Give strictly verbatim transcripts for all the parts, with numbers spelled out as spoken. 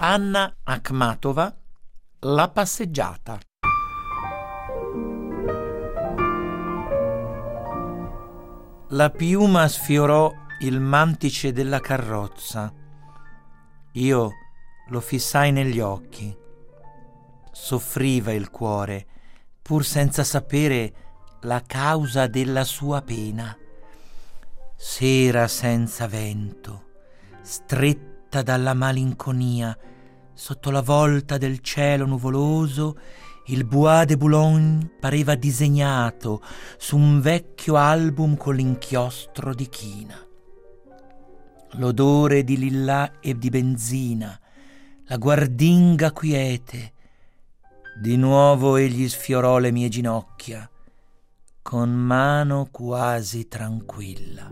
Anna Akhmatova, La passeggiata. La piuma sfiorò il mantice della carrozza. Io lo fissai negli occhi. Soffriva il cuore, pur senza sapere la causa della sua pena. Sera senza vento, stretta dalla malinconia, sotto la volta del cielo nuvoloso, il Bois de Boulogne pareva disegnato su un vecchio album con l'inchiostro di china. L'odore di lillà e di benzina, la guardinga quiete. Di nuovo egli sfiorò le mie ginocchia, con mano quasi tranquilla.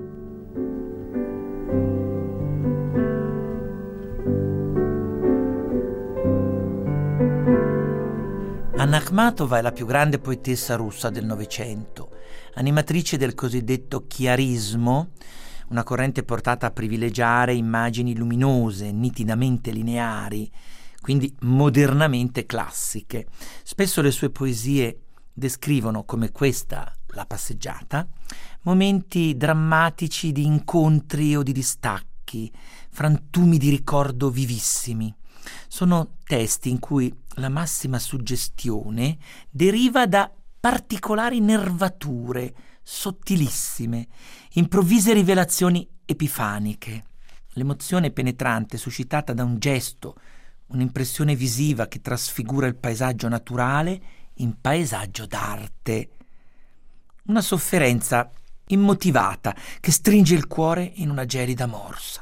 Anna Akhmatova è la più grande poetessa russa del Novecento, animatrice del cosiddetto chiarismo, una corrente portata a privilegiare immagini luminose, nitidamente lineari, quindi modernamente classiche. Spesso le sue poesie descrivono, come questa, La passeggiata, momenti drammatici di incontri o di distacchi, frantumi di ricordo vivissimi. Sono testi in cui la massima suggestione deriva da particolari nervature sottilissime, improvvise rivelazioni epifaniche. L'emozione penetrante suscitata da un gesto, un'impressione visiva che trasfigura il paesaggio naturale in paesaggio d'arte. Una sofferenza immotivata che stringe il cuore in una gelida morsa.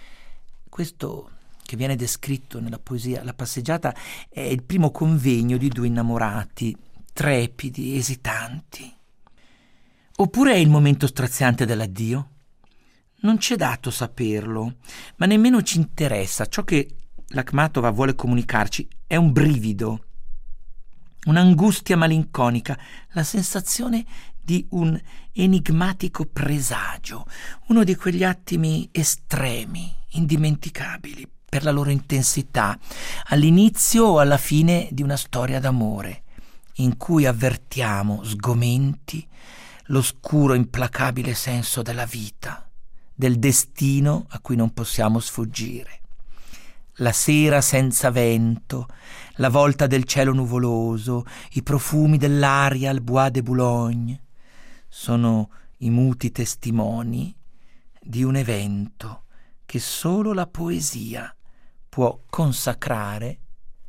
Questo che viene descritto nella poesia La passeggiata è il primo convegno di due innamorati, trepidi, esitanti. Oppure è il momento straziante dell'addio? Non c'è dato saperlo, ma nemmeno ci interessa. Ciò che l'Akhmatova vuole comunicarci è un brivido, un'angustia malinconica, la sensazione di un enigmatico presagio, uno di quegli attimi estremi, indimenticabili per la loro intensità, all'inizio o alla fine di una storia d'amore, in cui avvertiamo sgomenti l'oscuro implacabile senso della vita, del destino a cui non possiamo sfuggire. La sera senza vento, la volta del cielo nuvoloso, i profumi dell'aria al Bois de Boulogne sono i muti testimoni di un evento che solo la poesia può consacrare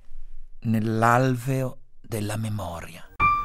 nell'alveo della memoria.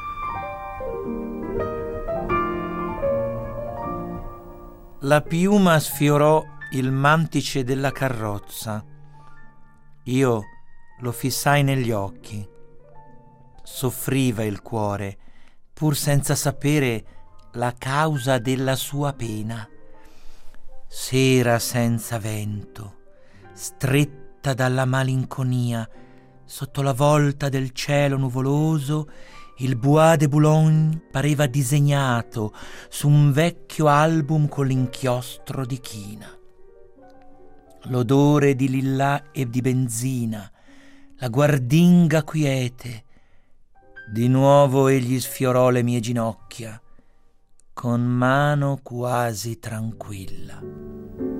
La piuma sfiorò il mantice della carrozza. Io lo fissai negli occhi. Soffriva il cuore, pur senza sapere la causa della sua pena. Sera senza vento, stretta dalla malinconia, sotto la volta del cielo nuvoloso, il Bois de Boulogne pareva disegnato su un vecchio album con l'inchiostro di china. L'odore di lillà e di benzina, la guardinga quiete. Di nuovo egli sfiorò le mie ginocchia, con mano quasi tranquilla.